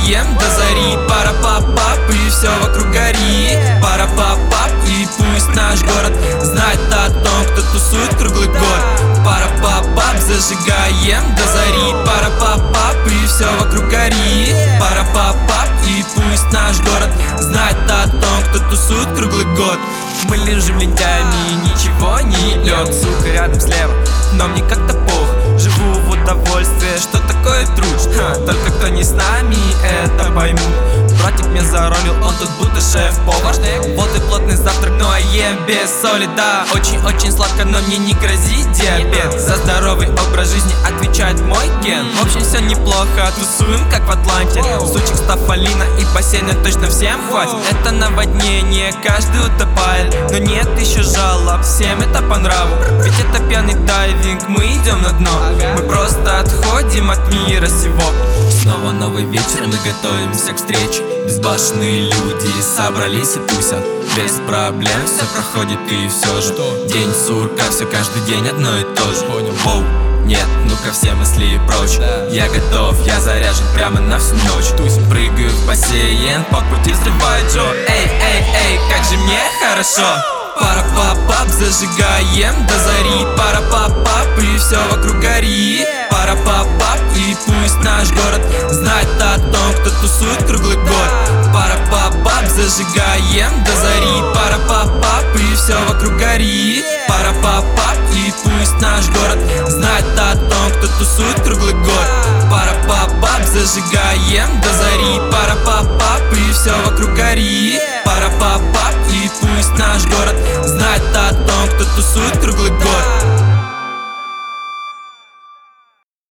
зажигаем до зари. Пара-пап-пап, и все вокруг горит. Пара-пап-пап, и пусть наш город знает о том, кто тусует круглый год. Пара-пап-пап, зажигаем до зари. Пара-пап-пап, и все вокруг горит. Пара-пап-пап, и пусть наш город знает о том, кто тусует круглый год. Мы лежим лентяями и ничего не идет. Сука рядом слева, но мне как-то пох. Живу в удовольствие, что такое труд. Только кто не с нами, это поймут. Братик мне заролил, он тут будто шеф-повар. Вот и плотный завтрак, но ем без соли, да. Очень-очень сладко, но мне не грозит диабет. За здоровый образ жизни отвечает мой ген. В общем, все неплохо, тусуем как в Атланте. Сучек, стафалина и бассейна точно всем хватит. Это наводнение, каждый утопает. Но нет еще жалоб, всем это по нраву. Ведь это пьяный дайвинг, мы идем на дно. Мы просто отходим от мира сего. Снова новый вечер, мы готовимся к встрече. Безбашенные люди собрались и тусят. Без проблем все проходит и все же день сурка, все каждый день одно и то же. Воу, нет, ну-ка все мысли прочь. Я готов, я заряжен прямо на всю ночь. Прыгаю в бассейн, по пути взрываю Джо. Эй, эй, эй, как же мне хорошо. Пара-пап-пап, зажигаем до зари. Пара-пап-пап, и все вокруг горит. Пара-пап-пап, и пусть наш город знает о том, кто тусует круглый год. Пара-пап-пап, зажигаем до зари. Пара-пап-пап, и все вокруг горит. Пара-пап-пап, и пусть наш город знает о том, кто тусует круглый год. Пара-пап-пап, зажигаем до зари.